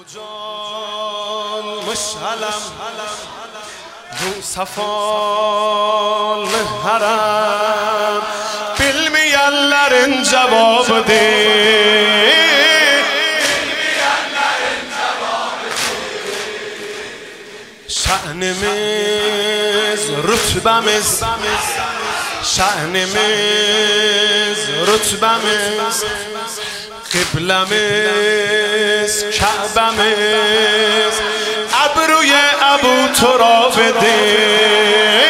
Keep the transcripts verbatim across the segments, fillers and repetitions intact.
جان مشعلم رو صفال حرم bilmeyenlerin cevabı değil. Şehnimiz, rütbemiz, şehnimiz, rütbemiz, kıblemiz, Ka'bemiz, ebruy Ebu Turab'dir.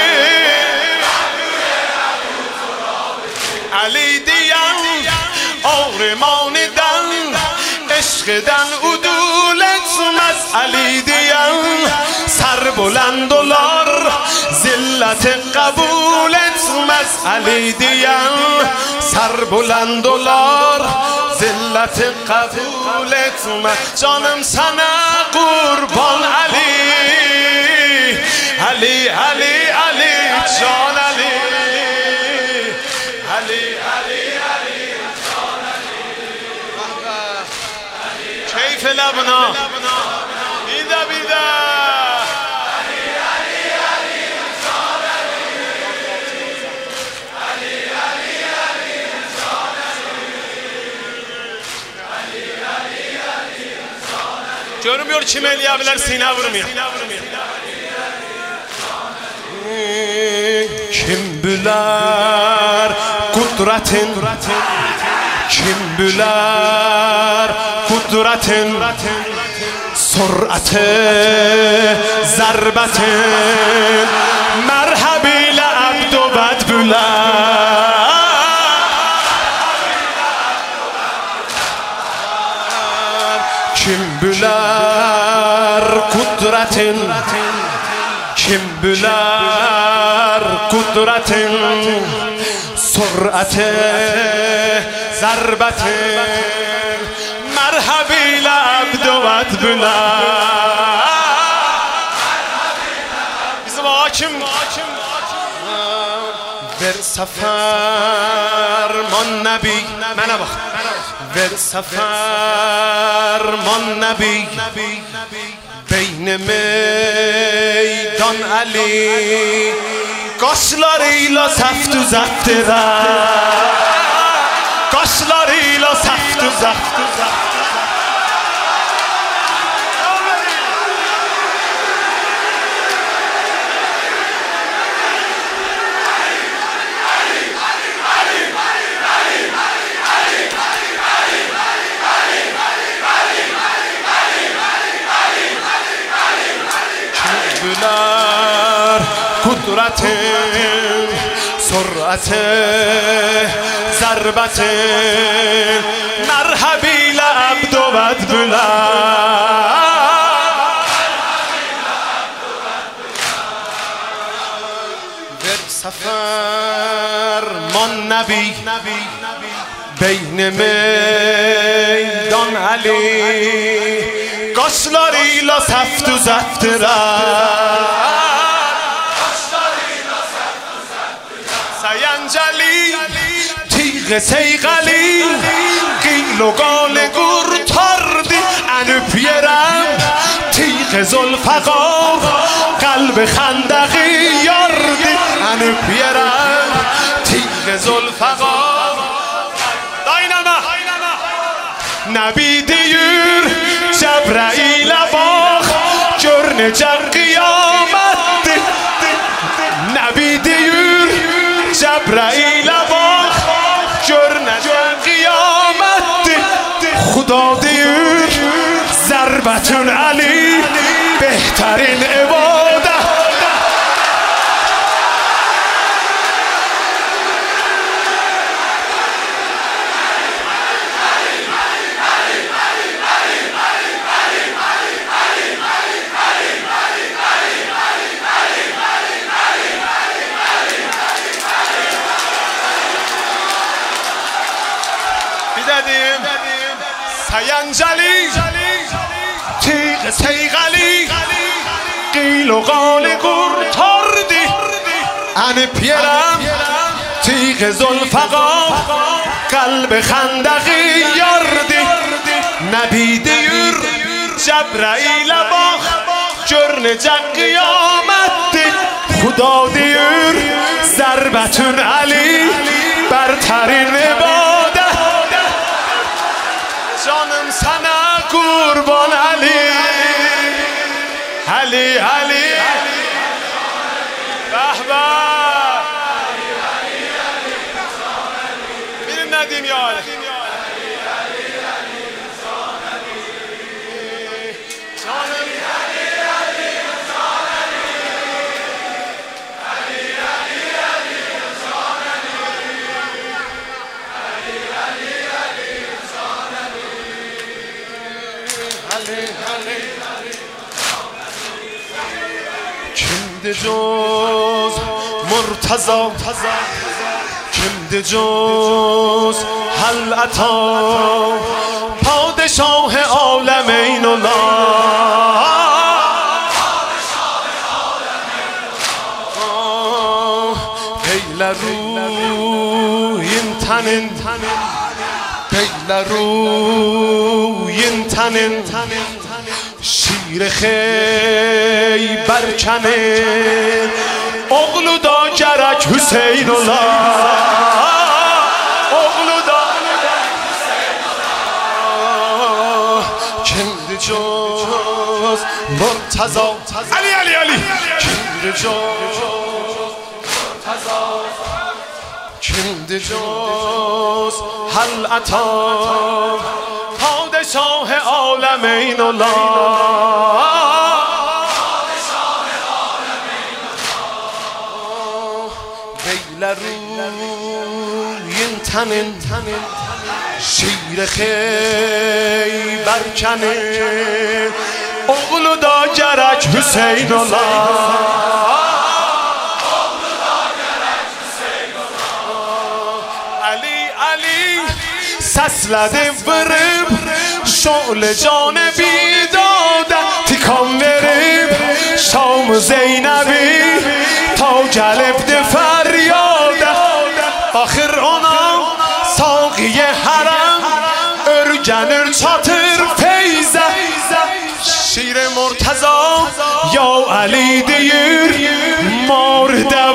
Ali diyen, ağrımaniden, eşkiden udul etmez. Ali diyen, ser buland olar, zilleti kabul etmez. Ali diyen, ser buland olar, zilleti kabul etmez. Canım sana kurban Ali, Ali, Ali, Ali, Can Ali, Ali, Ali, Ali, Can Ali. Keyf lebna, bida bida. Ali, Ali, Ali, Can Ali, Ali, Ali, Ali, Can Ali, Ali, Ali, Ali, Can Ali. Görmüyor kim eleyebilir, sine vurmuyor. Kim bilir kudretin, kim bilir kudretin, sürati zarbetin, merhabiyle abdu bed bilir. Kim bilir kudretin, kim bilir kudretin, sürati zarbetin, merhabiyle abdu bed bilir. Bizim hakim ver sefer man nebi, bana bak, ver sefer man nebi, beyn meydan Ali, kaşlarıyla seftu zeftirer, kaşlarıyla seftu zeftirer. Bilir kudretin, sürati zarbetin, merhabiyle abdu bed bilir. Ver sefer man nebi, beyn meydan Ali, kaşlarıyla seftu zeftirer, sayancali tiğ seygali, qil و قال kurtardı انüp yerem, tiğ zulfaqar qalb xandaqi yardı انüp yerem, tiğ zulfaqar. Daynama Nebi deyir Cebrail'e bak, gör necə qiyamətdir. Nebi deyir Cebrail'e bak, gör necə qiyamətdir. Xuda deyir zərbətün Ali, behtarin ibadet. Dedim sayancali tiğ seygali, qil و قال kurtardı انüp yerem, tiğ zulfaqar qalb xandaqi yardı. Nebi deyir جبرائیل باخ جرن جق قیامت خدا دیر ضربتون علی برترین عباده جانم سنه قربان علی علی علی به به میریم ندیم یا علی kimdi juz murtaza kimdi juz hal ata padişah alemeyn ola beyler ruyin tanin beyler ruyin tanin شیر خیبر کنه اغلو دا گرک حسین الله اغلو دا کند جز مرتضا علی علی علی کند جز مرتضا کند جز هل عطا پادشاه عالمین الله بیل روین تنین شیر خیبر کنه اغلو دا گرک حسین الله علی علی سسلده ورب شعل جان بیداده تکان ورب شام زینبی تا گلبد فریاده آخر آنم ساقی حرم ارگنر چاتر فیزه شیر مرتضا یا علی دیر مارده